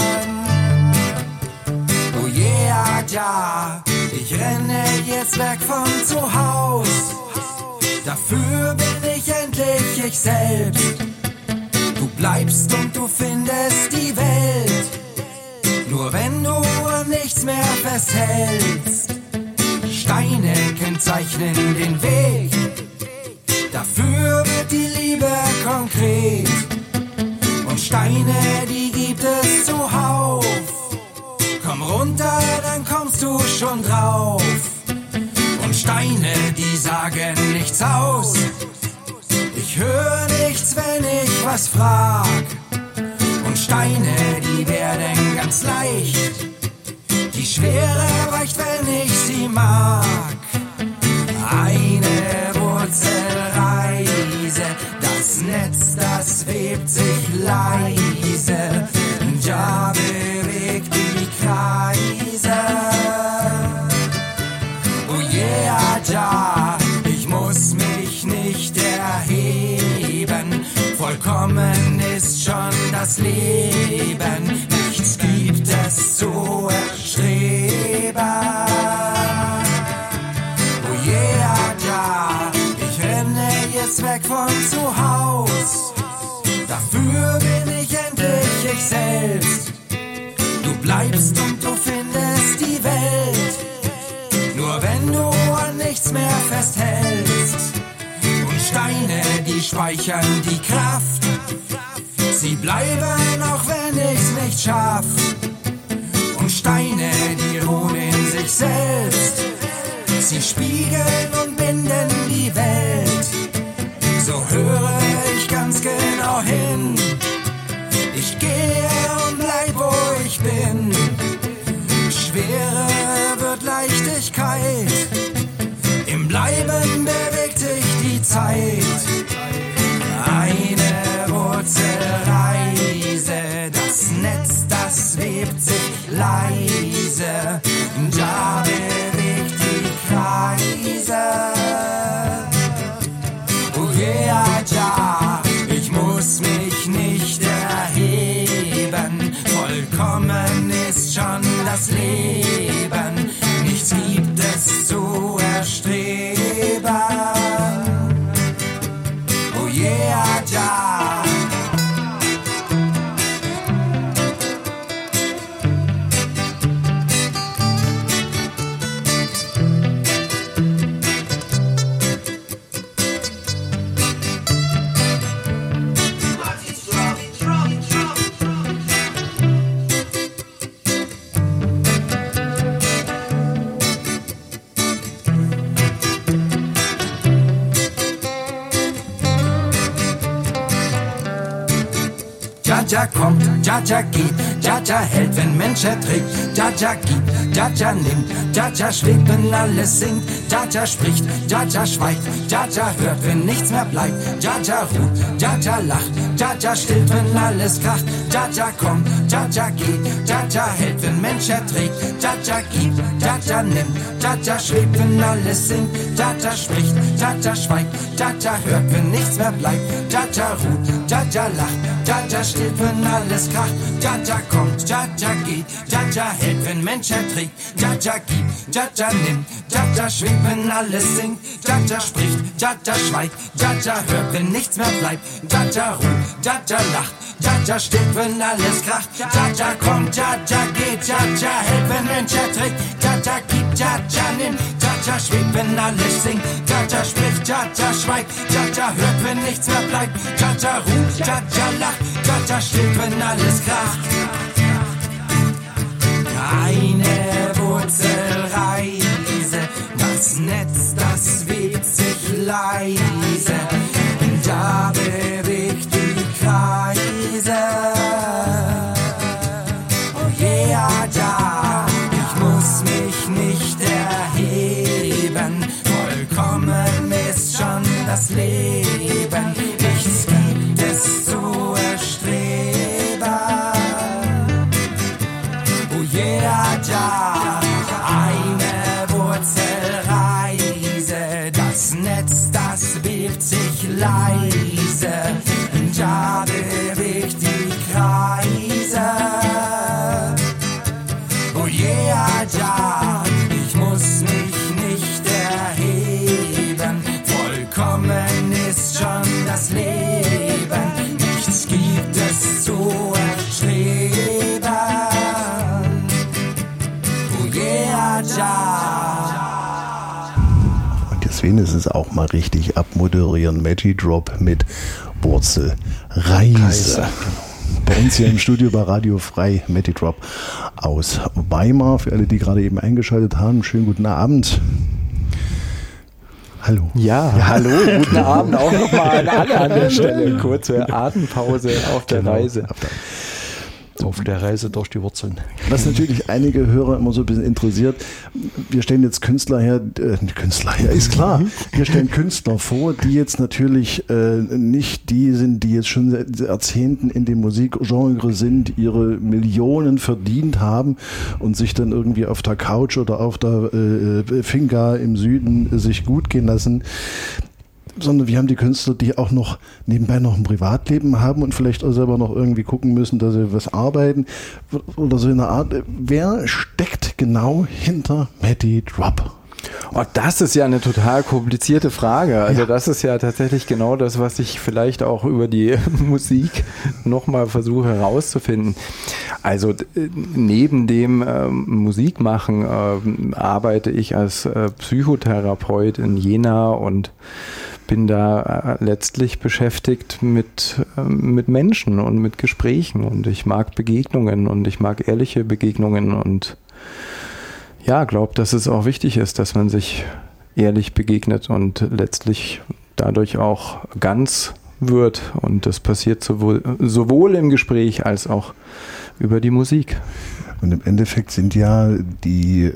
Oh yeah, Jah, ich renne jetzt weg von zu Haus. Dafür bin ich endlich ich selbst. Du bleibst und du findest die Welt. Nur wenn du an nichts mehr festhältst. Steine kennzeichnen den Weg. Dafür wird die Liebe konkret. Und Steine, die gibt es zuhauf. Komm runter, dann kommst du schon drauf. Und Steine, die sagen nichts aus. Ich höre nichts, wenn ich was frag. Und Steine, die werden ganz leicht. Die Schwere weicht, wenn ich sie mag. Eine Wurzel Netz, das webt sich leise, ja bewegt die Kreise. Oh yeah, ja, ich muss mich nicht erheben, vollkommen ist schon das Leben, nichts gibt es zu erstreben. Oh yeah, ja, ich renne jetzt weg von zu Haus, dafür bin ich endlich ich selbst. Du bleibst und du findest die Welt, nur wenn du an nichts mehr festhältst. Und Steine, die speichern die Kraft, sie bleiben auch wenn ich's nicht schaff. Und Steine, die ruhen in sich selbst, sie spiegeln und binden die Welt. So höre ich ganz genau hin, ich gehe und bleib wo ich bin. Schwere wird Leichtigkeit, im Bleiben bewegt sich die Zeit. Eine Wurzelreise, das Netz, das webt sich leise, da bewegt die Kreise. Oh yeah, ja, ich muss mich nicht erheben, vollkommen ist schon das Leben, nichts gibt es zu erstreben. Oh yeah, ja. Jaja kommt, Jaja geht, Jaja hält, wenn Mensch erträgt, Jaja gibt, Jaja nimmt, Jaja schwebt, wenn alles singt, Jaja spricht, Jaja schweigt, Jaja hört, wenn nichts mehr bleibt, Jaja ruht, Jaja lacht, Jaja stillt, wenn alles kracht, Jaja kommt, Jaja geht, Jaja hält, wenn Mensch erträgt, Jaja gibt, Jaja nimmt, Jaja schwebt, wenn alles singt, Jaja spricht, Jaja schweigt, Jaja hört, wenn nichts mehr bleibt, Jaja ruht, Jaja lacht, Jaja stillt, wenn alles kracht, Jaja kommt, Jaja geht, Jaja hält, wenn Mensch erträgt, Jaja gibt, Jaja nimmt, Jaja schwebt, wenn alles singt, Jaja spricht, Jaja schweigt, Jaja hört, wenn nichts mehr bleibt, Jaja ruht, Jaja lacht, Jaja stillt, wenn alles kracht, Jaja kommt, Jaja geht, Jaja hält, wenn Mensch erträgt, Jaja gibt, Jaja nimmt, Jaja schwebt, wenn alles singt, Jaja spricht, Jaja schweigt, Jaja hört, wenn nichts mehr bleibt, Jaja ruht, Jaja lacht, Jaja stillt, wenn alles kracht. Eine Wurzelreise, das Netz, das webt sich leise, da bewegt die Kreise. Oh yeah, ja, ich muss mich nicht erheben, vollkommen ist schon das Leben, nichts gibt es zu erstreben. Oh yeah, ja, eine Wurzelreise, das Netz, das webt sich leise, ja bewegt die Kreise. Oh yeah, ja, ich muss mich nicht erheben, vollkommen ist schon das Leben, nichts gibt es zu erstreben. Oh yeah, ja. Und deswegen ist es auch mal richtig abmoderieren. Magic Drop mit Wurzelreise. Bei uns hier im Studio bei Radio Frei, Magic Drop aus Weimar. Für alle, die gerade eben eingeschaltet haben, schönen guten Abend. Hallo. Ja, hallo, guten Abend auch nochmal an alle an der Stelle. Kurze Atempause auf der Reise. auf der Reise durch die Wurzeln. Was natürlich einige Hörer immer so ein bisschen interessiert, wir stellen jetzt Künstler her, ist klar, wir stellen Künstler vor, die jetzt natürlich nicht die sind, die jetzt schon seit Jahrzehnten in dem Musikgenre sind, ihre Millionen verdient haben und sich dann irgendwie auf der Couch oder auf der Finca im Süden sich gut gehen lassen, sondern wir haben die Künstler, die auch noch nebenbei noch ein Privatleben haben und vielleicht auch selber noch irgendwie gucken müssen, dass sie was arbeiten oder so in der Art. Wer steckt genau hinter Matty Drop? Oh, das ist ja eine total komplizierte Frage. Also das ist ja tatsächlich genau das, was ich vielleicht auch über die Musik nochmal versuche herauszufinden. Also neben dem Musikmachen arbeite ich als Psychotherapeut in Jena und bin da letztlich beschäftigt mit Menschen und mit Gesprächen. Und ich mag Begegnungen und ich mag ehrliche Begegnungen und ja, glaube, dass es auch wichtig ist, dass man sich ehrlich begegnet und letztlich dadurch auch ganz wird. Und das passiert sowohl im Gespräch als auch über die Musik. Und im Endeffekt sind ja die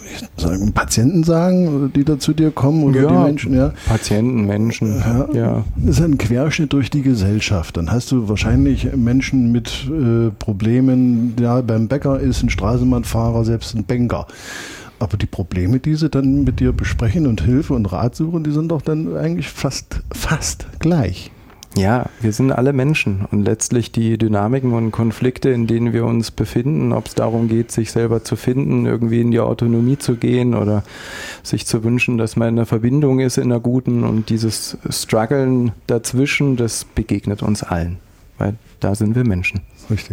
Patienten, die da zu dir kommen oder die Menschen, ja. Patienten, Menschen, ja. Das ist ein Querschnitt durch die Gesellschaft. Dann hast du wahrscheinlich Menschen mit Problemen, ja, beim Bäcker ist ein Straßenbahnfahrer, selbst ein Banker. Aber die Probleme, die sie dann mit dir besprechen und Hilfe und Rat suchen, die sind doch dann eigentlich fast gleich. Ja, wir sind alle Menschen und letztlich die Dynamiken und Konflikte, in denen wir uns befinden, ob es darum geht, sich selber zu finden, irgendwie in die Autonomie zu gehen oder sich zu wünschen, dass man in einer Verbindung ist, in einer guten, und dieses Struggeln dazwischen, das begegnet uns allen, weil da sind wir Menschen. Richtig.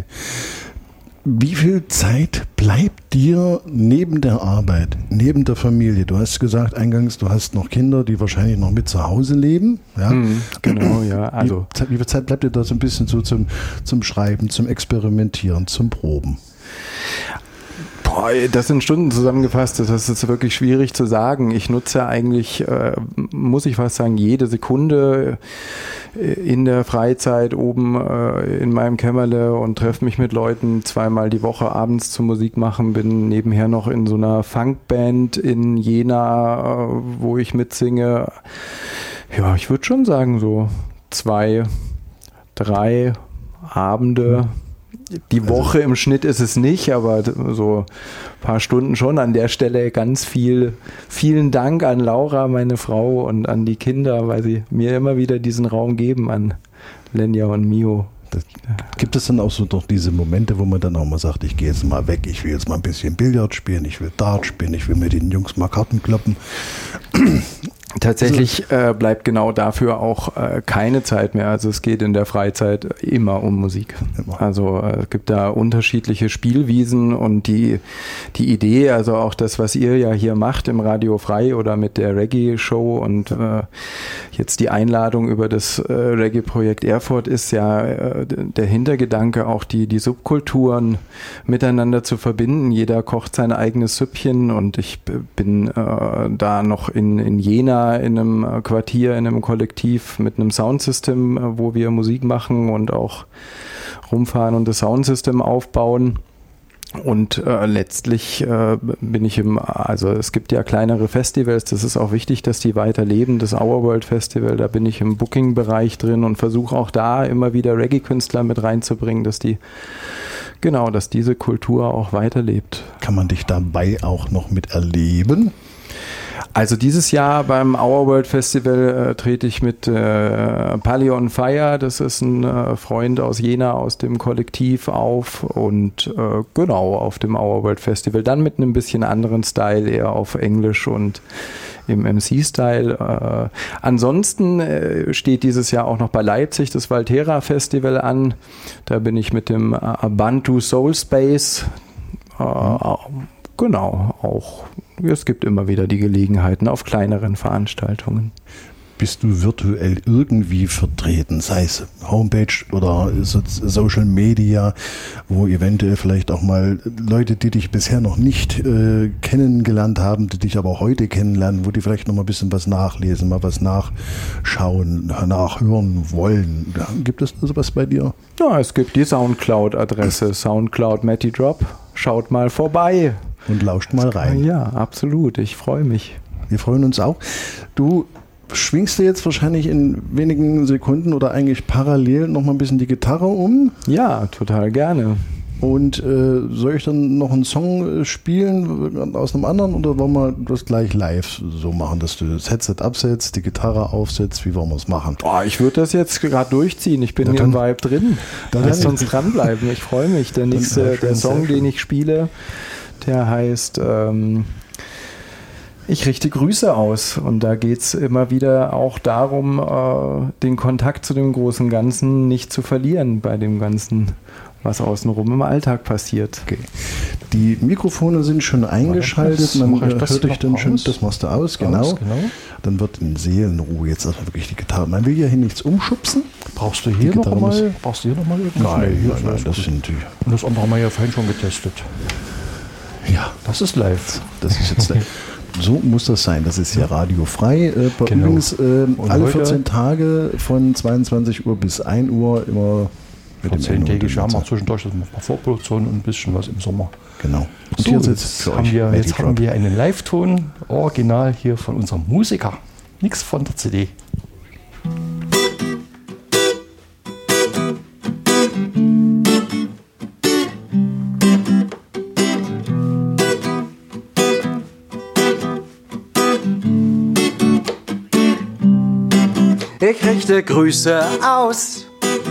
Wie viel Zeit bleibt dir neben der Arbeit, neben der Familie? Du hast gesagt eingangs, du hast noch Kinder, die wahrscheinlich noch mit zu Hause leben. Ja? Genau, ja. Also wie viel Zeit bleibt dir da so ein bisschen so zum Schreiben, zum Experimentieren, zum Proben? Boah, das sind Stunden zusammengefasst, das ist wirklich schwierig zu sagen. Ich nutze eigentlich, muss ich fast sagen, jede Sekunde in der Freizeit oben in meinem Kämmerle und treffe mich mit Leuten 2-mal die Woche abends zum Musik machen, bin nebenher noch in so einer Funkband in Jena, wo ich mitsinge. Ja, ich würde schon sagen so 2, 3 Abende. Die Woche im Schnitt ist es nicht, aber so ein paar Stunden schon. An der Stelle ganz vielen Dank an Laura, meine Frau, und an die Kinder, weil sie mir immer wieder diesen Raum geben, an Lenja und Mio. Gibt es dann auch so doch diese Momente, wo man dann auch mal sagt, ich gehe jetzt mal weg, ich will jetzt mal ein bisschen Billard spielen, ich will Dart spielen, ich will mit den Jungs mal Karten kloppen? Tatsächlich bleibt genau dafür auch keine Zeit mehr. Also es geht in der Freizeit immer um Musik. Also es gibt da unterschiedliche Spielwiesen und die Idee, also auch das, was ihr ja hier macht im Radio Frei oder mit der Reggae-Show und jetzt die Einladung über das Reggae-Projekt Erfurt ist ja der Hintergedanke, auch die Subkulturen miteinander zu verbinden. Jeder kocht sein eigenes Süppchen und ich bin da noch in Jena in einem Quartier, in einem Kollektiv mit einem Soundsystem, wo wir Musik machen und auch rumfahren und das Soundsystem aufbauen. Und letztlich bin ich also es gibt ja kleinere Festivals, das ist auch wichtig, dass die weiterleben. Das Our World Festival, da bin ich im Booking-Bereich drin und versuche auch da immer wieder Reggae-Künstler mit reinzubringen, dass diese Kultur auch weiterlebt. Kann man dich dabei auch noch miterleben? Also dieses Jahr beim Our World Festival trete ich mit Pali on Fire, das ist ein Freund aus Jena aus dem Kollektiv auf und auf dem Our World Festival dann mit einem bisschen anderen Style, eher auf Englisch und im MC-Style. Ansonsten steht dieses Jahr auch noch bei Leipzig das Valtera Festival an, da bin ich mit dem Bantu Soul Space, auch. Es gibt immer wieder die Gelegenheiten auf kleineren Veranstaltungen. bist du virtuell irgendwie vertreten, sei es Homepage oder Social Media, wo eventuell vielleicht auch mal Leute, die dich bisher noch nicht kennengelernt haben, die dich aber heute kennenlernen, wo die vielleicht noch mal ein bisschen was nachlesen, mal was nachschauen, nachhören wollen. Gibt es sowas bei dir? Ja, es gibt die Soundcloud-Adresse, Soundcloud Matty Drop. Schaut mal vorbei. Und lauscht mal rein. Ja, absolut. Ich freue mich. Wir freuen uns auch. Du schwingst du jetzt wahrscheinlich in wenigen Sekunden oder eigentlich parallel noch mal ein bisschen die Gitarre um? Ja, total gerne. Und soll ich dann noch einen Song spielen aus einem anderen oder wollen wir das gleich live so machen, dass du das Headset absetzt, die Gitarre aufsetzt? Wie wollen wir es machen? Oh, ich würde das jetzt gerade durchziehen. Ich bin im Vibe drin. Lass uns dranbleiben. Ich freue mich. Der Song, den ich spiele, der heißt Ich richte Grüße aus, und da geht es immer wieder auch darum, den Kontakt zu dem großen Ganzen nicht zu verlieren bei dem Ganzen, was außenrum im Alltag passiert. Okay. Die Mikrofone sind schon eingeschaltet, man hört dich dann schon, das machst du aus, genau. Dann wird in Seelenruhe jetzt also wirklich die Gitarre. Man will ja hier nichts umschubsen. Brauchst du hier noch mal irgendwas? Nein, das sind die. Und das andere haben wir ja vorhin schon getestet. Ja. Das ist live. Das ist jetzt live. So muss das sein. Das ist ja radiofrei. Übrigens alle 14 Tage von 22 Uhr bis 1 Uhr immer mit dem 10-tägig haben wir zwischendurch das macht Vorproduktion und ein bisschen was im Sommer. Genau. Und so, jetzt haben wir einen Live-Ton, original hier von unserem Musiker. Nichts von der CD. Ich richte Grüße aus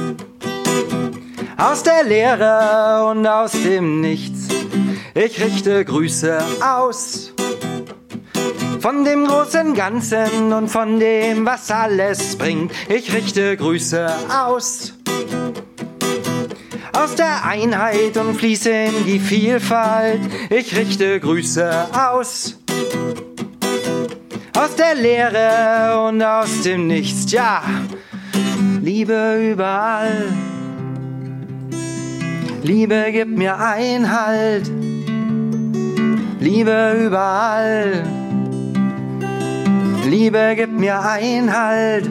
der Leere und aus dem Nichts. Ich richte Grüße aus von dem großen Ganzen und von dem, was alles bringt. Ich richte Grüße aus der Einheit und fließe in die Vielfalt. Ich richte Grüße aus der Leere und aus dem Nichts. Ja, Liebe überall. Liebe gibt mir Einhalt. Liebe überall. Liebe gibt mir Einhalt.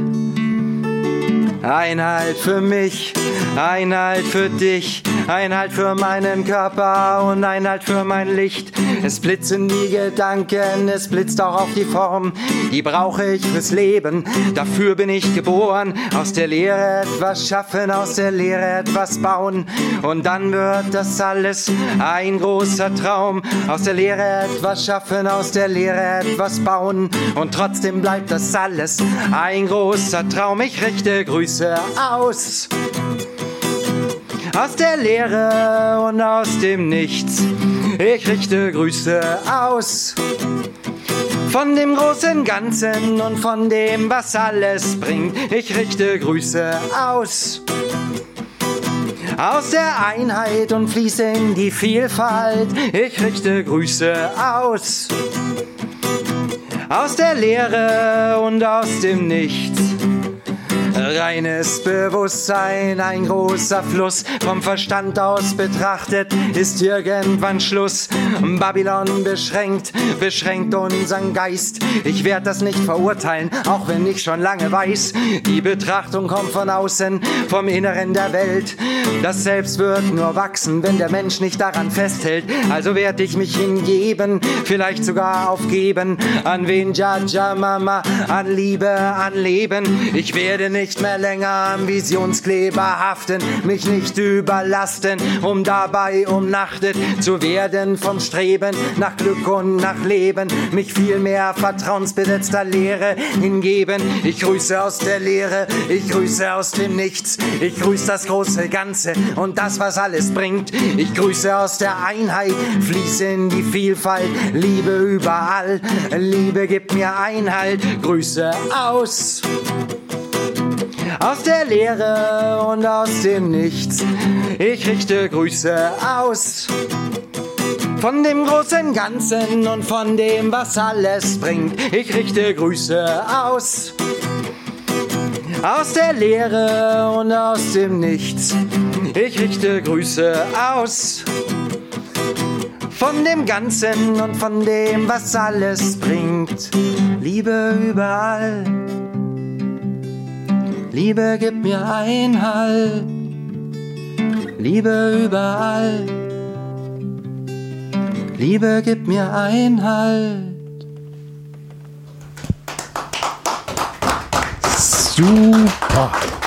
Einhalt für mich, Einhalt für dich, Einhalt für meinen Körper und Einhalt für mein Licht. Es blitzen die Gedanken, es blitzt auch auf die Form, die brauche ich fürs Leben, dafür bin ich geboren. Aus der Leere etwas schaffen, aus der Leere etwas bauen, und dann wird das alles ein großer Traum. Aus der Leere etwas schaffen, aus der Leere etwas bauen, und trotzdem bleibt das alles ein großer Traum. Ich richte Grüße aus der Leere und aus dem Nichts. Ich richte Grüße aus von dem großen Ganzen und von dem, was alles bringt. Ich richte Grüße aus der Einheit und fließe in die Vielfalt. Ich richte Grüße aus der Leere und aus dem Nichts. Reines Bewusstsein, ein großer Fluss, vom Verstand aus betrachtet ist irgendwann Schluss. Babylon beschränkt unseren Geist. Ich werde das nicht verurteilen, auch wenn ich schon lange weiß. Die Betrachtung kommt von außen, vom Inneren der Welt. Das Selbst wird nur wachsen, wenn der Mensch nicht daran festhält. Also werde ich mich hingeben, vielleicht sogar aufgeben. An wen? Jaja Mama, an Liebe, an Leben. Ich werde nicht mehr länger am Visionskleber haften, mich nicht überlasten, um dabei umnachtet zu werden vom Streben nach Glück und nach Leben, mich viel mehr vertrauensbesetzter Lehre hingeben. Ich grüße aus der Leere, ich grüße aus dem Nichts, ich grüße das große Ganze und das, was alles bringt. Ich grüße aus der Einheit, fließe in die Vielfalt, Liebe überall, Liebe gibt mir Einhalt. Grüße aus der Leere und aus dem Nichts. Ich richte Grüße aus von dem großen Ganzen und von dem, was alles bringt. Ich richte Grüße aus aus der Leere und aus dem Nichts. Ich richte Grüße aus von dem Ganzen und von dem, was alles bringt. Liebe überall, Liebe gib mir Einhalt. Liebe überall, Liebe gib mir Einhalt. Super.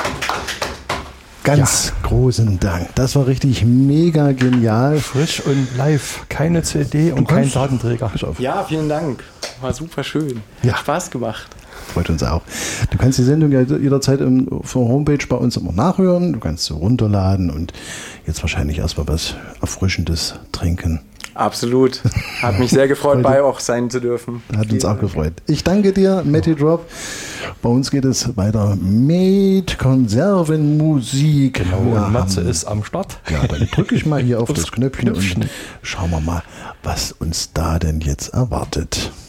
Ganz großen Dank. Das war richtig mega genial. Frisch und live. Keine CD und kein Datenträger. Ja, vielen Dank. War super schön. Ja. Hat Spaß gemacht. Freut uns auch. Du kannst die Sendung ja jederzeit auf der Homepage bei uns immer nachhören. Du kannst sie runterladen und jetzt wahrscheinlich erstmal was Erfrischendes trinken. Absolut. Hat mich sehr gefreut, bei auch sein zu dürfen. Hat uns auch gefreut. Ich danke dir, Matty Drop. Bei uns geht es weiter mit Konservenmusik. Genau, und Matze ist am Start. Ja, dann drücke ich mal hier auf das Knöpfchen und schauen wir mal, was uns da denn jetzt erwartet.